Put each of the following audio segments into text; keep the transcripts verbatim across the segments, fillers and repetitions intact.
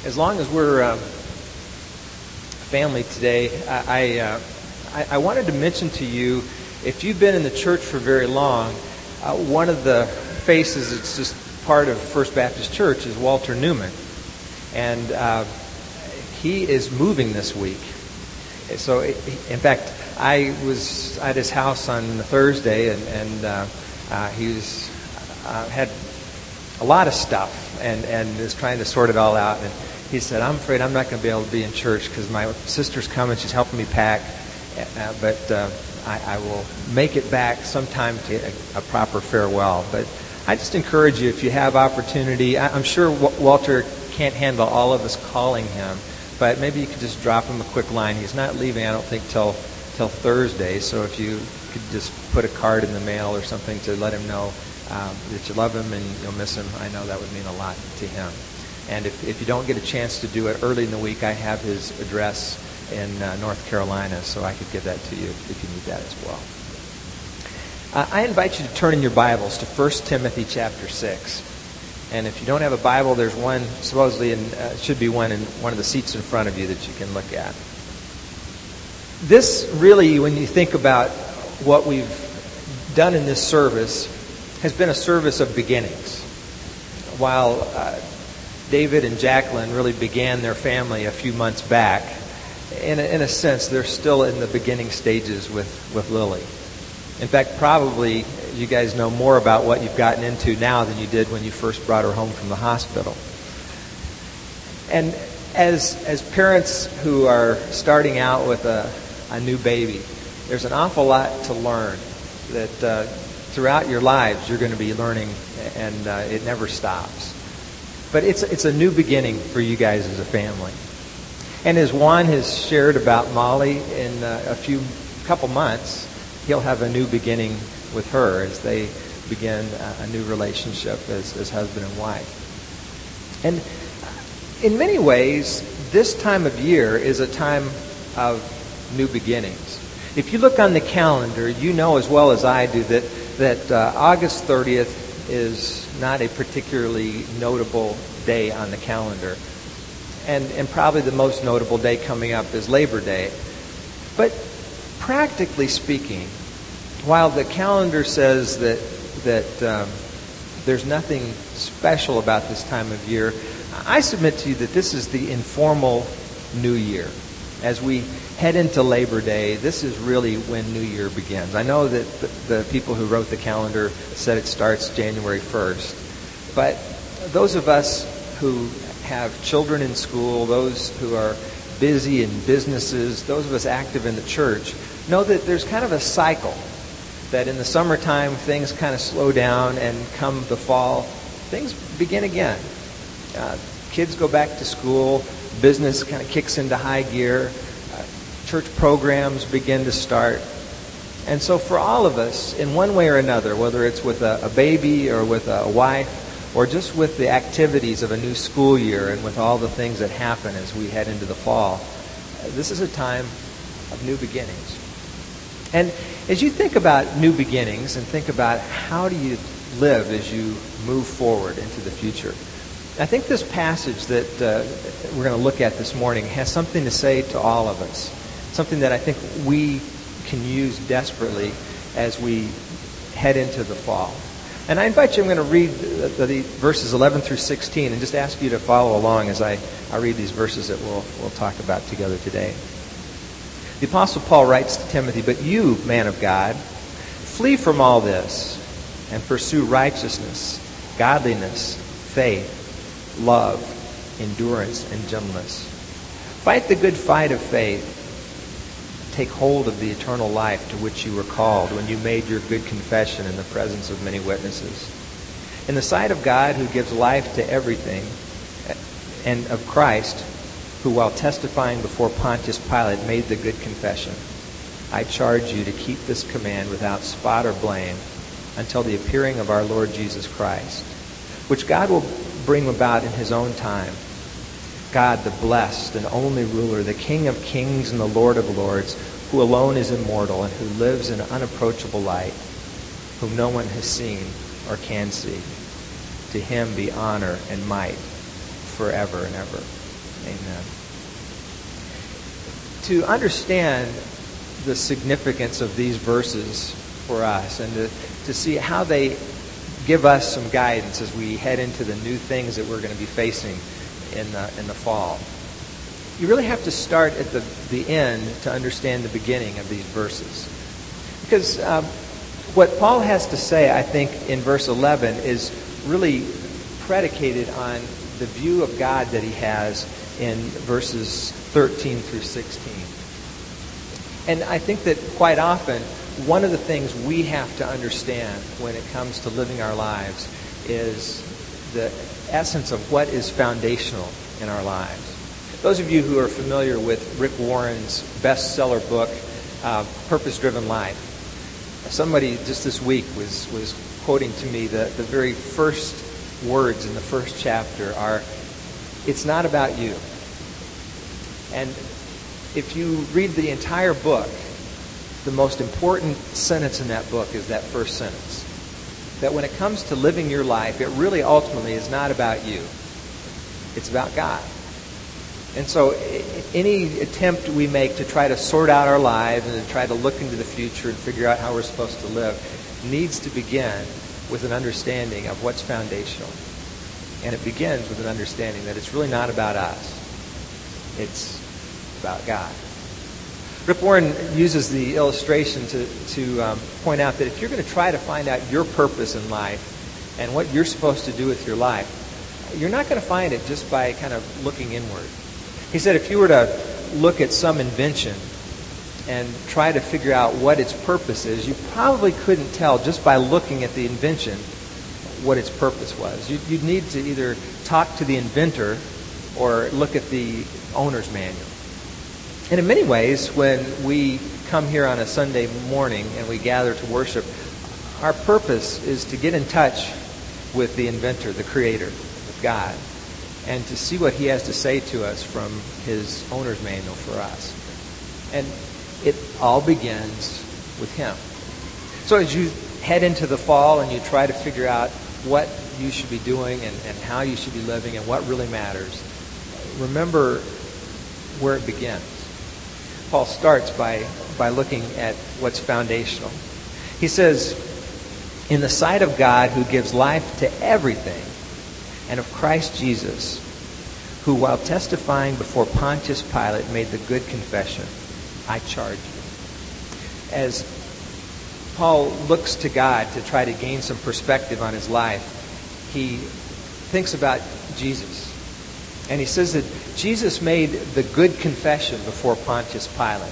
As long as we're um, family today, I, I, uh, I, I wanted to mention to you, if you've been in the church for very long, uh, one of the faces that's just part of First Baptist Church is Walter Newman. And uh, he is moving this week. So, in fact, I was at his house on Thursday, and, and uh, uh, he was uh, had a lot of stuff, and, and is trying to sort it all out. And he said, "I'm afraid I'm not going to be able to be in church because my sister's coming. She's helping me pack, uh, but uh, I, I will make it back sometime to a, a proper farewell." But I just encourage you, if you have opportunity. I, I'm sure w- Walter can't handle all of us calling him, but maybe you could just drop him a quick line. He's not leaving, I don't think, till till Thursday. So if you could just put a card in the mail or something to let him know um, that you love him and you'll miss him, I know that would mean a lot to him. And if, if you don't get a chance to do it early in the week, I have his address in uh, North Carolina, so I could give that to you if you need that as well. Uh, I invite you to turn in your Bibles to First Timothy chapter six. And if you don't have a Bible, there's one, supposedly, in, uh, should be one in one of the seats in front of you that you can look at. This really, when you think about what we've done in this service, has been a service of beginnings. While uh, David and Jacqueline really began their family a few months back, in a, in a sense, they're still in the beginning stages with, with Lily. In fact, probably you guys know more about what you've gotten into now than you did when you first brought her home from the hospital. And as as parents who are starting out with a, a new baby, there's an awful lot to learn that uh, throughout your lives you're going to be learning, and uh, it never stops. But it's it's a new beginning for you guys as a family. And as Juan has shared about Molly, in uh, a few couple months, he'll have a new beginning with her as they begin a new relationship as, as husband and wife. And in many ways, this time of year is a time of new beginnings. If you look on the calendar, you know as well as I do that, that uh, August thirtieth is not a particularly notable day on the calendar. And, and probably the most notable day coming up is Labor Day. But practically speaking, while the calendar says that that um, there's nothing special about this time of year, I submit to you that this is the informal New Year. As we head into Labor Day, this is really when New Year begins. I know that the, the people who wrote the calendar said it starts January first, but those of us who have children in school, those who are busy in businesses, those of us active in the church, know that there's kind of a cycle. That in the summertime, things kind of slow down, and come the fall, things begin again. Uh, kids go back to school, business kind of kicks into high gear, uh, church programs begin to start. And so for all of us, in one way or another, whether it's with a, a baby or with a wife, or just with the activities of a new school year and with all the things that happen as we head into the fall, this is a time of new beginnings. And as you think about new beginnings and think about how do you live as you move forward into the future, I think this passage that uh, we're going to look at this morning has something to say to all of us, something that I think we can use desperately as we head into the fall. And I invite you, I'm going to read the, the verses eleven through sixteen and just ask you to follow along as I, I read these verses that we'll, we'll talk about together today. The Apostle Paul writes to Timothy, "But you, man of God, flee from all this and pursue righteousness, godliness, faith, love, endurance, and gentleness. Fight the good fight of faith. Take hold of the eternal life to which you were called when you made your good confession in the presence of many witnesses. In the sight of God, who gives life to everything, and of Christ, who while testifying before Pontius Pilate made the good confession, I charge you to keep this command without spot or blame until the appearing of our Lord Jesus Christ, which God will bring about in his own time. God, the blessed and only ruler, the King of kings and the Lord of lords, who alone is immortal and who lives in unapproachable light, whom no one has seen or can see. To him be honor and might forever and ever. Amen. To understand the significance of these verses for us and to, to see how they give us some guidance as we head into the new things that we're going to be facing in the, in the fall, you really have to start at the, the end to understand the beginning of these verses. Because um, what Paul has to say, I think, in verse eleven is really predicated on the view of God that he has in verses thirteen through sixteen. And I think that quite often, one of the things we have to understand when it comes to living our lives is the essence of what is foundational in our lives. Those of you who are familiar with Rick Warren's bestseller book, uh, Purpose Driven Life, somebody just this week was, was quoting to me the, the very first words in the first chapter are, "It's not about you." And if you read the entire book, the most important sentence in that book is that first sentence. That when it comes to living your life, it really ultimately is not about you. It's about God. And so any attempt we make to try to sort out our lives and to try to look into the future and figure out how we're supposed to live needs to begin with an understanding of what's foundational. And it begins with an understanding that it's really not about us. It's about God. Rick Warren uses the illustration to, to um, point out that if you're going to try to find out your purpose in life and what you're supposed to do with your life, you're not going to find it just by kind of looking inward. He said if you were to look at some invention and try to figure out what its purpose is, you probably couldn't tell just by looking at the invention what its purpose was. You'd, you'd need to either talk to the inventor or look at the owner's manual. And in many ways, when we come here on a Sunday morning and we gather to worship, our purpose is to get in touch with the inventor, the creator, with God, and to see what he has to say to us from his owner's manual for us. And it all begins with him. So as you head into the fall and you try to figure out what you should be doing and, and how you should be living and what really matters, remember where it begins. Paul starts by, by looking at what's foundational. He says, "In the sight of God who gives life to everything, and of Christ Jesus, who while testifying before Pontius Pilate made the good confession, I charge you." As Paul looks to God to try to gain some perspective on his life, he thinks about Jesus. And he says that Jesus made the good confession before Pontius Pilate.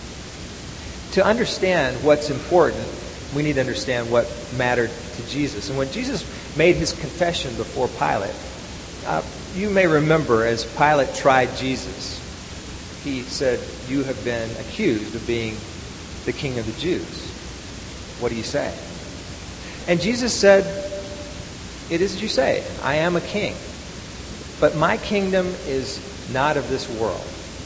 To understand what's important, we need to understand what mattered to Jesus. And when Jesus made his confession before Pilate, uh, you may remember as Pilate tried Jesus, he said, "You have been accused of being the king of the Jews. What do you say?" And Jesus said, "It is as you say. I am a king. But my kingdom is not of this world."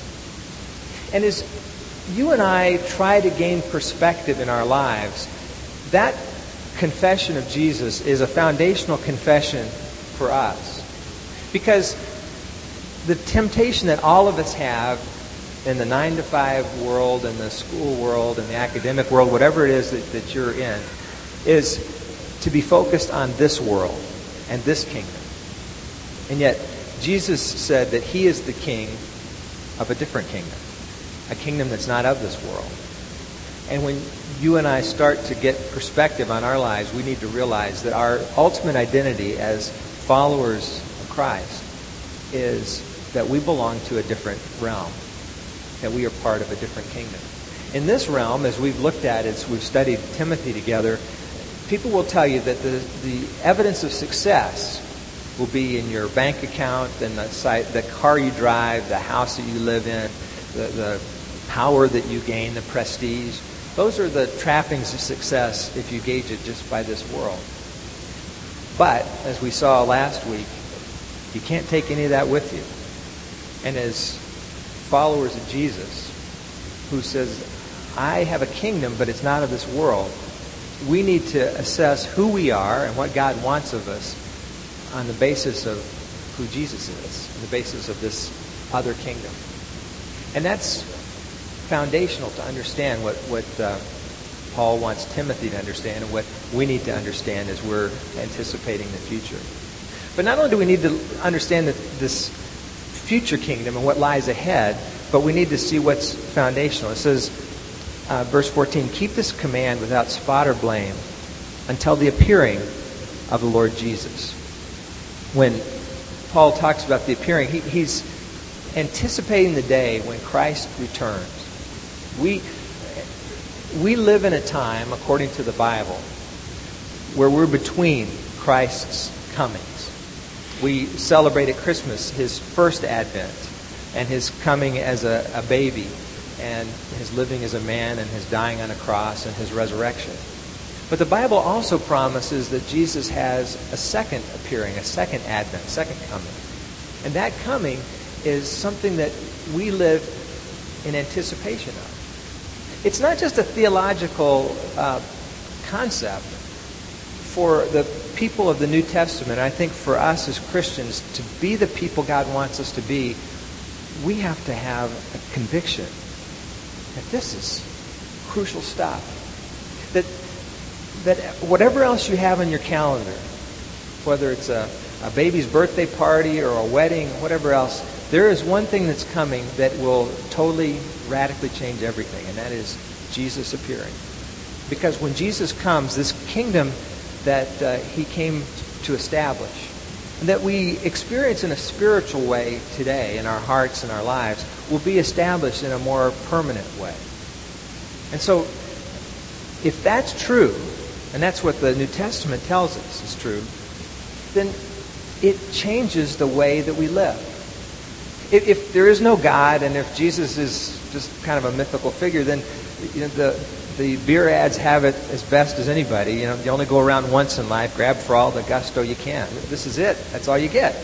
And as you and I try to gain perspective in our lives, that confession of Jesus is a foundational confession for us. Because the temptation that all of us have in the nine to five world and the school world and the academic world, whatever it is that, that you're in, is to be focused on this world and this kingdom. And yet, Jesus said that he is the king of a different kingdom, a kingdom that's not of this world. And when you and I start to get perspective on our lives, we need to realize that our ultimate identity as followers of Christ is that we belong to a different realm, that we are part of a different kingdom. In this realm, as we've looked at, as we've studied Timothy together, people will tell you that the, the evidence of success will be in your bank account and the site, the car you drive, the house that you live in, the, the power that you gain, the prestige. Those are the trappings of success if you gauge it just by this world. But, as we saw last week, you can't take any of that with you. And as followers of Jesus, who says, I have a kingdom, but it's not of this world, we need to assess who we are and what God wants of us on the basis of who Jesus is, on the basis of this other kingdom. And that's foundational to understand what, what uh, Paul wants Timothy to understand and what we need to understand as we're anticipating the future. But not only do we need to understand that this future kingdom and what lies ahead, but we need to see what's foundational. It says, uh, verse fourteen, keep this command without spot or blame until the appearing of the Lord Jesus. When Paul talks about the appearing, he, he's anticipating the day when Christ returns. We, we live in a time, according to the Bible, where we're between Christ's comings. We celebrate at Christmas his first advent and his coming as a, a baby and his living as a man and his dying on a cross and his resurrection. But the Bible also promises that Jesus has a second appearing, a second advent, second coming. And that coming is something that we live in anticipation of. It's not just a theological uh, concept. For the people of the New Testament, I think for us as Christians, to be the people God wants us to be, we have to have a conviction that this is crucial stuff. That that whatever else you have on your calendar, whether it's a, a baby's birthday party or a wedding, whatever else, there is one thing that's coming that will totally, radically change everything, and that is Jesus appearing. Because when Jesus comes, this kingdom that uh, he came to establish, and that we experience in a spiritual way today in our hearts and our lives, will be established in a more permanent way. And so, if that's true, and that's what the New Testament tells us is true, then it changes the way that we live. If, if there is no God, and if Jesus is just kind of a mythical figure, then you know, the the beer ads have it as best as anybody. You know, you only go around once in life, grab for all the gusto you can. This is it. That's all you get.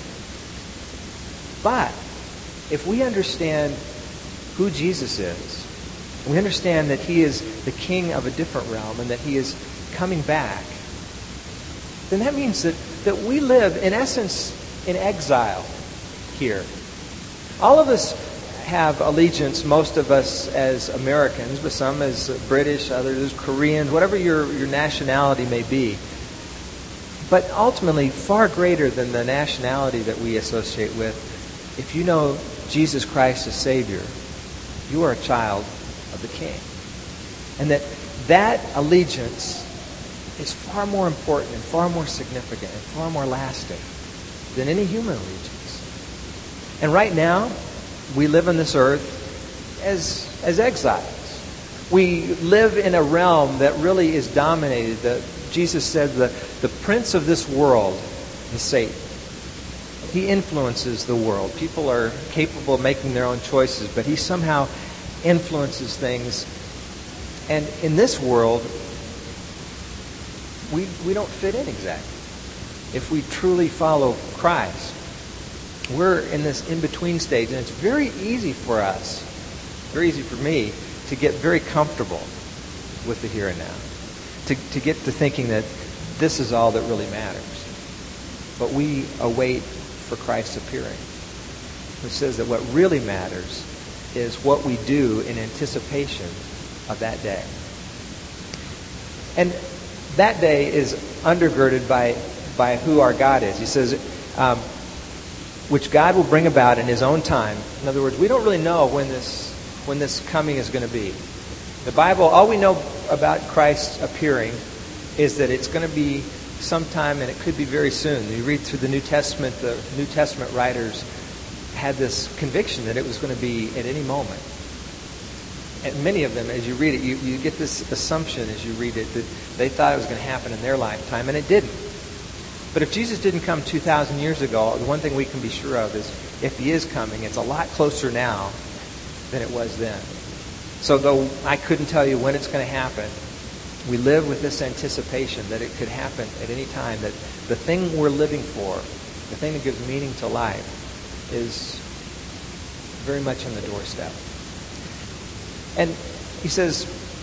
But if we understand who Jesus is, we understand that he is the king of a different realm and that he is coming back, then that means that, that we live, in essence, in exile here. All of us have allegiance, most of us as Americans, but some as British, others as Koreans, whatever your, your nationality may be. But ultimately, far greater than the nationality that we associate with, if you know Jesus Christ as Savior, you are a child of the King. And that that allegiance is far more important and far more significant and far more lasting than any human allegiance. And right now, we live on this earth as as exiles. We live in a realm that really is dominated. The, Jesus said the, the prince of this world is Satan. He influences the world. People are capable of making their own choices, but he somehow influences things. And in this world, we we don't fit in exactly. If we truly follow Christ, we're in this in-between stage, and it's very easy for us, very easy for me, to get very comfortable with the here and now. To, to get to thinking that this is all that really matters. But we await for Christ's appearing, which says that what really matters is what we do in anticipation of that day. And that day is undergirded by, by who our God is. He says, um, which God will bring about in his own time. In other words, we don't really know when this when this coming is going to be. The Bible, all we know about Christ appearing is that it's going to be sometime, and it could be very soon. You read through the New Testament, the New Testament writers had this conviction that it was going to be at any moment. And many of them, as you read it, you, you get this assumption as you read it that they thought it was going to happen in their lifetime, and it didn't. But if Jesus didn't come two thousand years ago, the one thing we can be sure of is if he is coming, it's a lot closer now than it was then. So though I couldn't tell you when it's going to happen, we live with this anticipation that it could happen at any time, that the thing we're living for, the thing that gives meaning to life, is very much on the doorstep. And he says,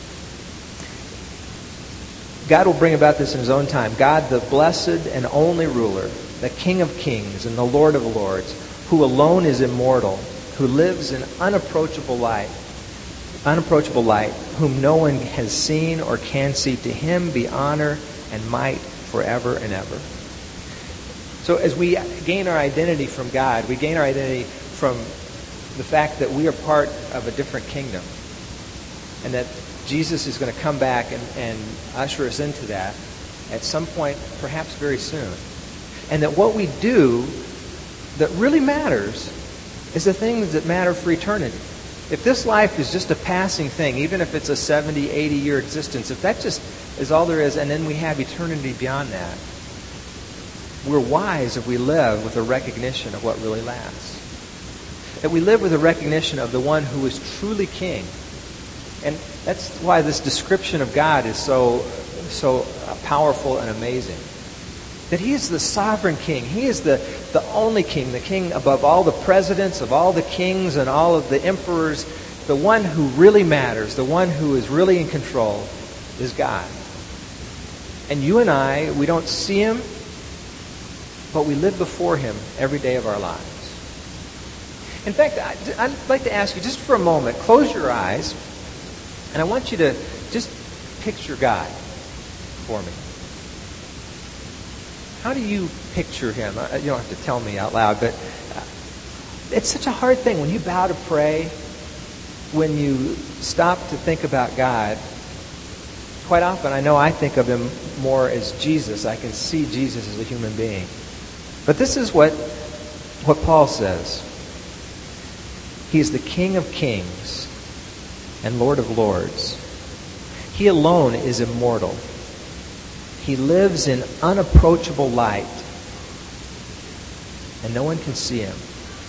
God will bring about this in his own time. God, the blessed and only ruler, the King of kings and the Lord of lords, who alone is immortal, who lives in unapproachable light, unapproachable light, whom no one has seen or can see. To him be honor and might forever and ever. So as we gain our identity from God, we gain our identity from the fact that we are part of a different kingdom, and that Jesus is going to come back and, and usher us into that at some point, perhaps very soon. And that what we do that really matters is the things that matter for eternity. If this life is just a passing thing, even if it's a seventy, eighty year existence, if that just is all there is, and then we have eternity beyond that, we're wise if we live with a recognition of what really lasts. That we live with a recognition of the one who is truly king. And that's why this description of God is so, so powerful and amazing. That he is the sovereign king. He is the, the only king, the king above all the presidents, of all the kings and all of the emperors. The one who really matters, the one who is really in control, is God. And you and I, we don't see him, but we live before him every day of our lives. In fact, I'd like to ask you just for a moment, close your eyes, and I want you to just picture God for me. How do you picture him? You don't have to tell me out loud, but it's such a hard thing. When you bow to pray, when you stop to think about God, quite often I know I think of him more as Jesus. I can see Jesus as a human being. But this is what, what Paul says. He is the King of kings and Lord of lords. He alone is immortal. He lives in unapproachable light, and no one can see him.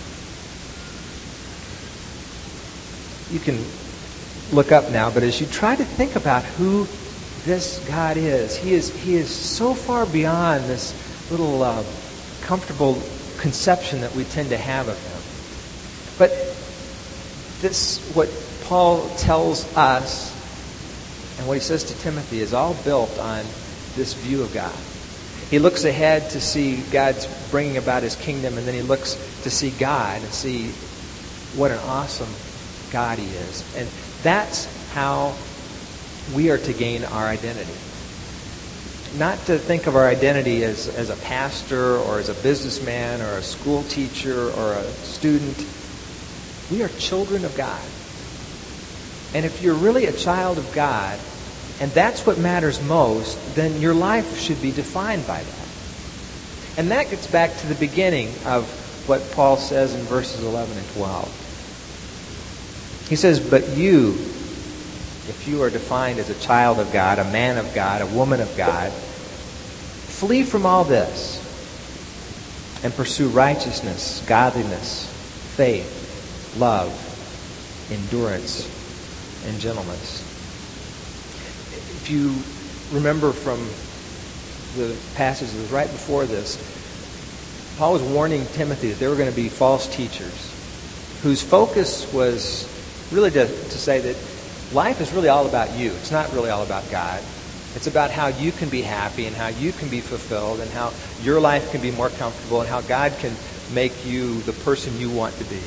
You can look up now, but as you try to think about who this God is, he is he is so far beyond this little uh, comfortable conception that we tend to have of him. But this, what Paul tells us, and what he says to Timothy, is all built on this view of God. He looks ahead to see God's bringing about his kingdom, and then he looks to see God and see what an awesome God he is. And that's how we are to gain our identity. Not to think of our identity as, as a pastor or as a businessman or a school teacher or a student. We are children of God. And if you're really a child of God, and that's what matters most, then your life should be defined by that. And that gets back to the beginning of what Paul says in verses eleven and twelve. He says, "But you, if you are defined as a child of God, a man of God, a woman of God, flee from all this and pursue righteousness, godliness, faith, love, endurance, and gentleness." If you remember from the passage that was right before this, Paul was warning Timothy that there were going to be false teachers whose focus was really to, to say that life is really all about you. It's not really all about God. It's about how you can be happy and how you can be fulfilled and how your life can be more comfortable and how God can make you the person you want to be.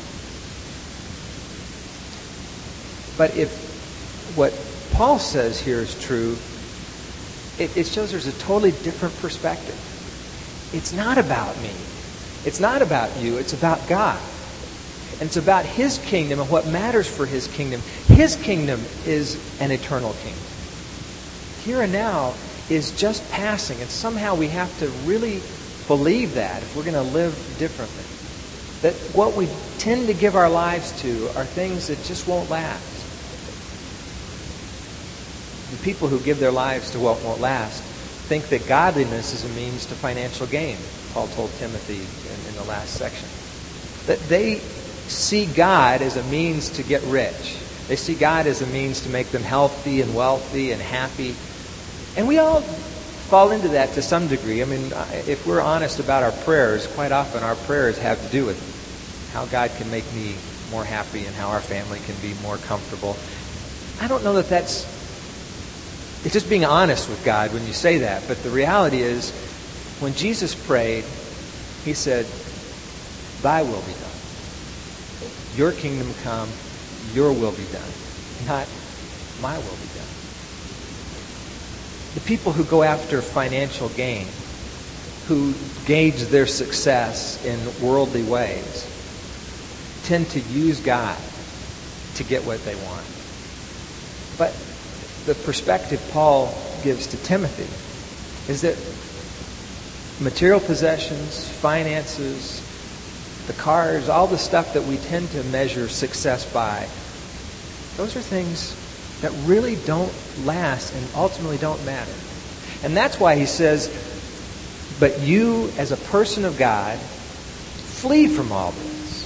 But if what Paul says here is true, it, it shows there's a totally different perspective. It's not about me. It's not about you. It's about God. And it's about his kingdom and what matters for his kingdom. His kingdom is an eternal kingdom. Here and now is just passing, and somehow we have to really believe that if we're going to live differently. That what we tend to give our lives to are things that just won't last. The people who give their lives to what won't last think that godliness is a means to financial gain, Paul told Timothy in, in the last section. That they see God as a means to get rich. They see God as a means to make them healthy and wealthy and happy. And we all fall into that to some degree. I mean, if we're honest about our prayers, quite often our prayers have to do with how God can make me more happy and how our family can be more comfortable. I don't know that that's... It's just being honest with God when you say that. But the reality is, when Jesus prayed, he said, thy will be done. Your kingdom come, your will be done, not my will be done. The people who go after financial gain, who gauge their success in worldly ways, tend to use God to get what they want. But the perspective Paul gives to Timothy is that material possessions, finances, the cars, all the stuff that we tend to measure success by, those are things that really don't last and ultimately don't matter. And that's why he says, but you as a person of God, flee from all this.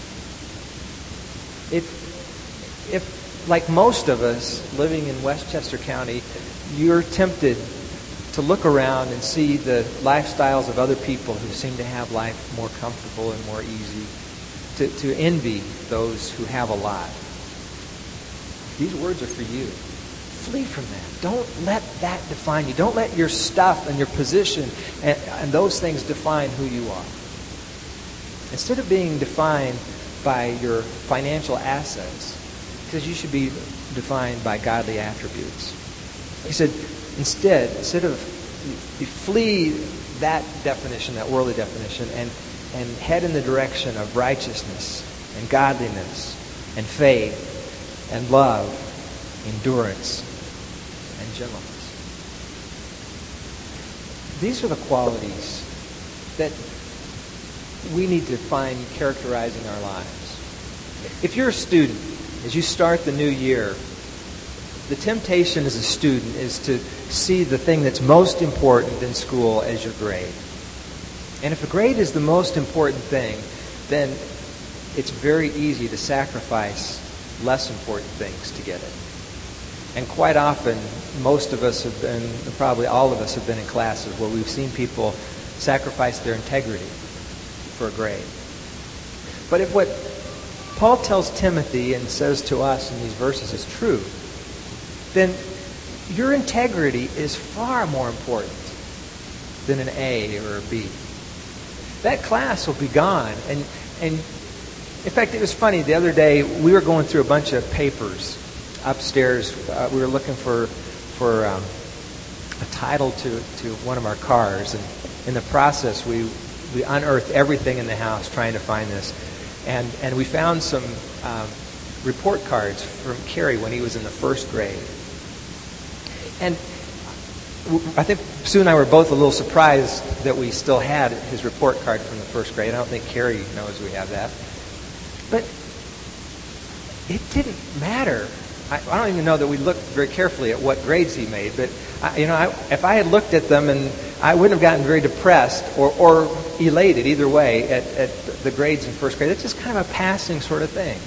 If, if like most of us living in Westchester County, you're tempted to look around and see the lifestyles of other people who seem to have life more comfortable and more easy, to, to envy those who have a lot. These words are for you. Flee from that. Don't let that define you. Don't let your stuff and your position and, and those things define who you are. Instead of being defined by your financial assets, because you should be defined by godly attributes. He said, instead, instead of you flee that definition, that worldly definition, and, and head in the direction of righteousness and godliness and faith and love, endurance, and gentleness. These are the qualities that we need to find characterizing our lives. If you're a student, as you start the new year, the temptation as a student is to see the thing that's most important in school as your grade. And if a grade is the most important thing, then it's very easy to sacrifice less important things to get it. And quite often, most of us have been, probably all of us have been in classes where we've seen people sacrifice their integrity for a grade. But if what Paul tells Timothy and says to us in these verses is true, then your integrity is far more important than an A or a B. That class will be gone. And, and in fact, it was funny. The other day, we were going through a bunch of papers upstairs. Uh, we were looking for for um, a title to, to one of our cars. And in the process, we, we unearthed everything in the house trying to find this. And, and we found some um, report cards from Kerry when he was in the first grade. And I think Sue and I were both a little surprised that we still had his report card from the first grade. I don't think Kerry knows we have that. But it didn't matter. I, I don't even know that we looked very carefully at what grades he made. But, I, you know, I, if I had looked at them, and I wouldn't have gotten very depressed or, or elated either way at, at the grades in first grade. It's just kind of a passing sort of thing.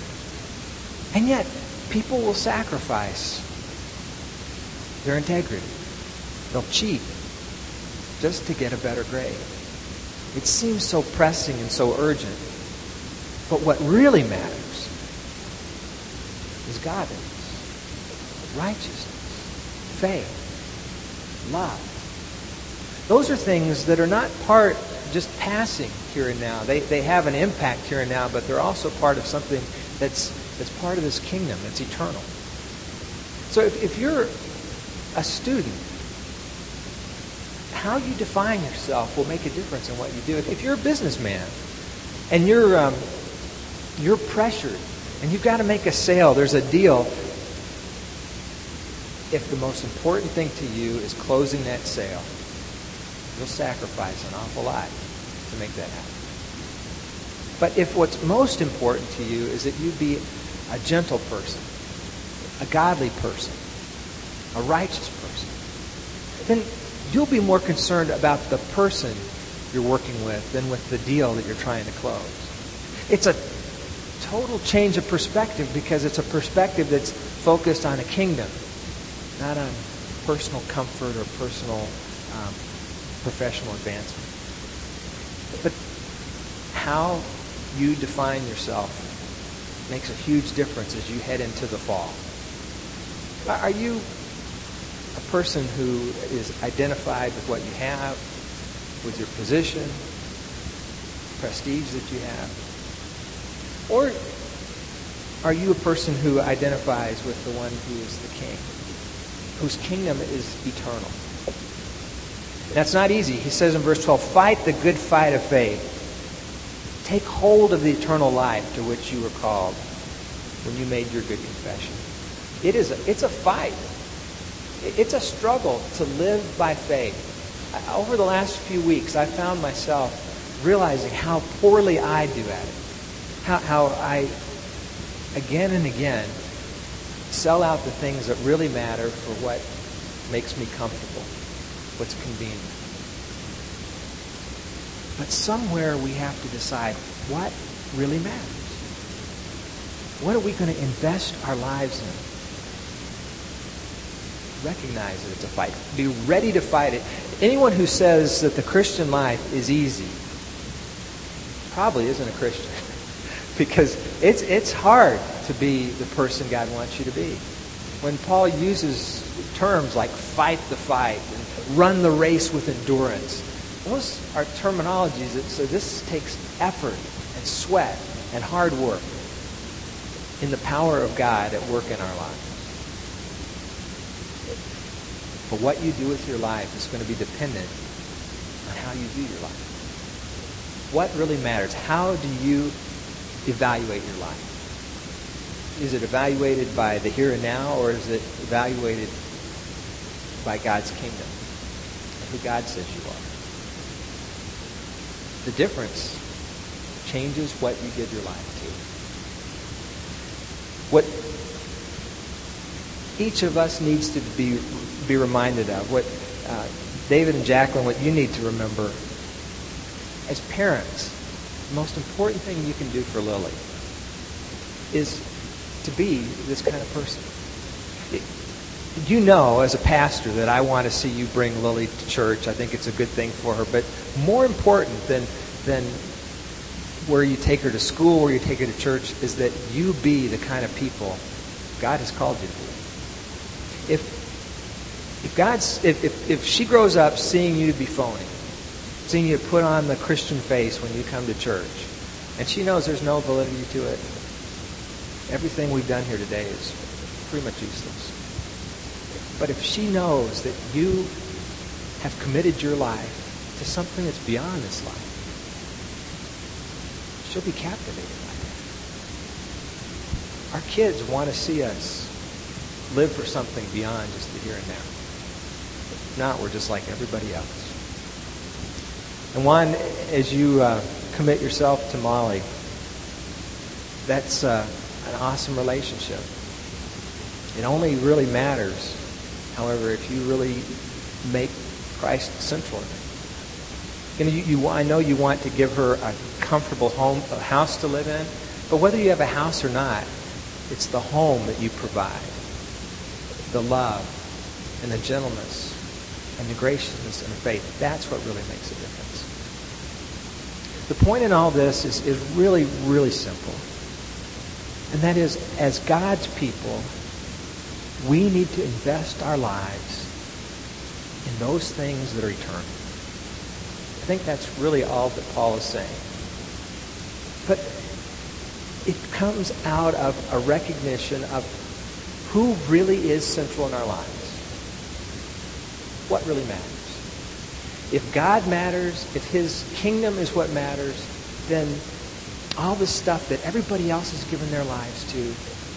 And yet, people will sacrifice their integrity. They'll cheat just to get a better grade. It seems so pressing and so urgent. But what really matters is godliness, righteousness, faith, love. Those are things that are not part, just passing here and now. They they have an impact here and now, but they're also part of something that's that's part of this kingdom. It's eternal. So if, if you're a student, how you define yourself will make a difference in what you do. If, if you're a businessman and you're um, you're pressured and you've got to make a sale, there's a deal. If the most important thing to you is closing that sale, you'll sacrifice an awful lot to make that happen. But if what's most important to you is that you be a gentle person, a godly person, a righteous person, then you'll be more concerned about the person you're working with than with the deal that you're trying to close. It's a total change of perspective because it's a perspective that's focused on a kingdom, not on personal comfort or personal um, professional advancement. But how you define yourself makes a huge difference as you head into the fall. Are you a person who is identified with what you have, with your position, prestige that you have? Or are you a person who identifies with the one who is the king, whose kingdom is eternal? That's not easy. He says in verse twelve, fight the good fight of faith. Take hold of the eternal life to which you were called when you made your good confession. It is a, it's a fight. It's a struggle to live by faith. Over the last few weeks, I found myself realizing how poorly I do at it. How, how I, again and again, sell out the things that really matter for what makes me comfortable, what's convenient. But somewhere we have to decide what really matters. What are we going to invest our lives in? Recognize that it's a fight. Be ready to fight it. Anyone who says that the Christian life is easy probably isn't a Christian. Because it's it's hard to be the person God wants you to be. When Paul uses terms like fight the fight and run the race with endurance, those are terminologies that so this takes effort and sweat and hard work in the power of God at work in our lives. But what you do with your life is going to be dependent on how you do your life. What really matters? How do you evaluate your life? Is it evaluated by the here and now, or is it evaluated by God's kingdom and who God says you are? The difference changes what you give your life to. What each of us needs to be be reminded of, what uh, David and Jacqueline, what you need to remember as parents, the most important thing you can do for Lily is to be this kind of person. You know, as a pastor, that I want to see you bring Lily to church. I think it's a good thing for her. But more important than than where you take her to school, where you take her to church, is that you be the kind of people God has called you to be. If if God's if, if if she grows up seeing you to be phony, seeing you put on the Christian face when you come to church, and she knows there's no validity to it, everything we've done here today is pretty much useless. But if she knows that you have committed your life to something that's beyond this life, she'll be captivated by that. Our kids want to see us live for something beyond just the here and now. If not, we're just like everybody else. And Juan, as you uh, commit yourself to Molly, that's uh, an awesome relationship. It only really matters, however, if you really make Christ central in it. You know, you, you, I know you want to give her a comfortable home, a house to live in, but whether you have a house or not, it's the home that you provide, the love and the gentleness and the graciousness and the faith. That's what really makes a difference. The point in all this is, is really, really simple. And that is, as God's people, we need to invest our lives in those things that are eternal. I think that's really all that Paul is saying. But it comes out of a recognition of who really is central in our lives. What really matters. If God matters, if His kingdom is what matters, then all the stuff that everybody else has given their lives to